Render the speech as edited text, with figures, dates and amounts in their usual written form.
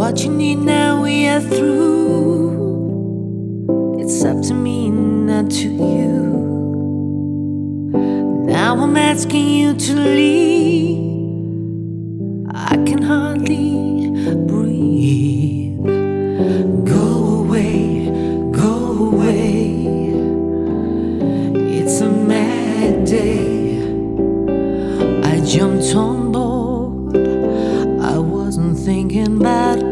what you need now, we are through. It's up to me, not to you. Now I'm asking you to leave. I can hardly breathe. Go away, go away. It's a mad day. I jumped on board. I wasn't thinking about